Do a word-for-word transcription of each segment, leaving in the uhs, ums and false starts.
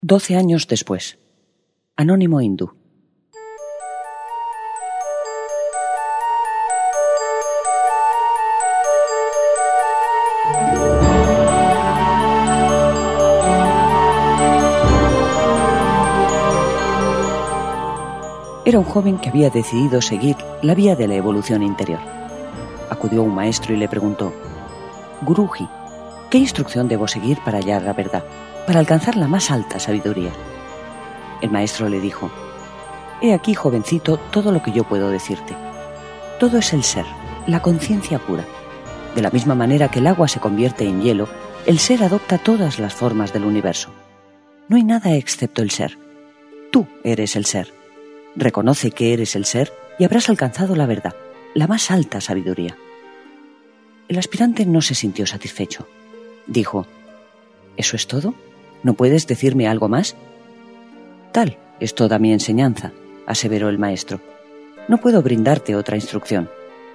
Doce años después. Anónimo hindú. Era un joven que había decidido seguir la vía de la evolución interior. Acudió a un maestro y le preguntó: Guruji, ¿qué instrucción debo seguir para hallar la verdad, para alcanzar la más alta sabiduría? El maestro le dijo: He aquí, jovencito, todo lo que yo puedo decirte. Todo es el ser, la conciencia pura. De la misma manera que el agua se convierte en hielo, el ser adopta todas las formas del universo. No hay nada excepto el ser. Tú eres el ser. Reconoce que eres el ser y habrás alcanzado la verdad, la más alta sabiduría. El aspirante no se sintió satisfecho. Dijo: ¿Eso es todo? ¿No puedes decirme algo más? Tal es toda mi enseñanza, aseveró el maestro. No puedo brindarte otra instrucción.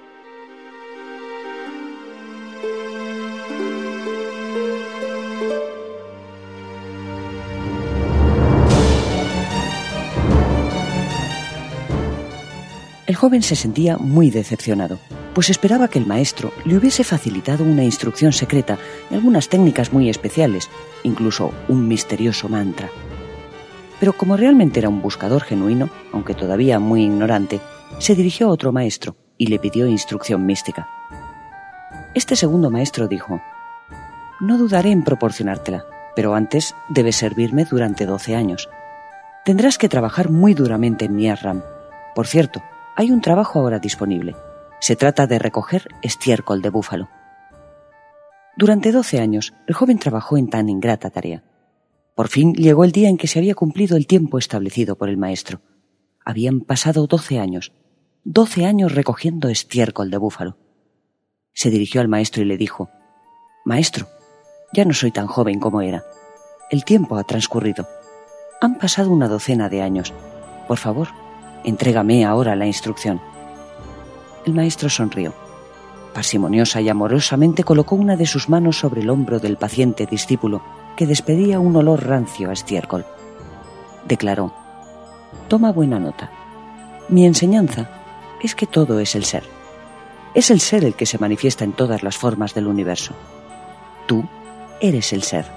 El joven se sentía muy decepcionado, pues esperaba que el maestro le hubiese facilitado una instrucción secreta y algunas técnicas muy especiales, incluso un misterioso mantra. Pero como realmente era un buscador genuino, aunque todavía muy ignorante, se dirigió a otro maestro y le pidió instrucción mística. Este segundo maestro dijo: No dudaré en proporcionártela, pero antes debes servirme durante doce años. Tendrás que trabajar muy duramente en mi ashram. Por cierto, hay un trabajo ahora disponible. Se trata de recoger estiércol de búfalo. Durante doce años, el joven trabajó en tan ingrata tarea. Por fin llegó el día en que se había cumplido el tiempo establecido por el maestro. Habían pasado doce años, doce años recogiendo estiércol de búfalo. Se dirigió al maestro y le dijo: Maestro, ya no soy tan joven como era. El tiempo ha transcurrido. Han pasado una docena de años. Por favor, entrégame ahora la instrucción. El maestro sonrió. Parsimoniosa y amorosamente colocó una de sus manos sobre el hombro del paciente discípulo, que despedía un olor rancio a estiércol. Declaró: Toma buena nota. Mi enseñanza es que todo es el ser. Es el ser el que se manifiesta en todas las formas del universo. Tú eres el ser.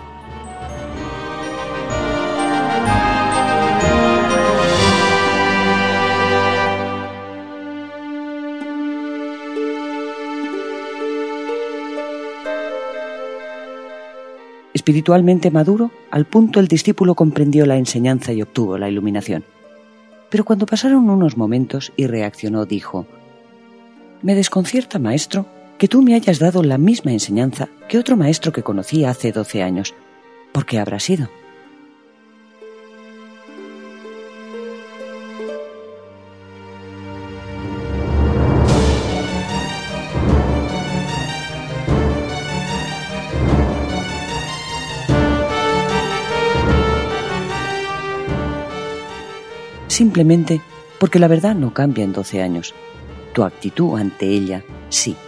Espiritualmente maduro, al punto el discípulo comprendió la enseñanza y obtuvo la iluminación. Pero cuando pasaron unos momentos y reaccionó, dijo: Me desconcierta, maestro, que tú me hayas dado la misma enseñanza que otro maestro que conocí hace doce años. ¿Por qué habrá sido? Simplemente porque la verdad no cambia en doce años. Tu actitud ante ella, sí.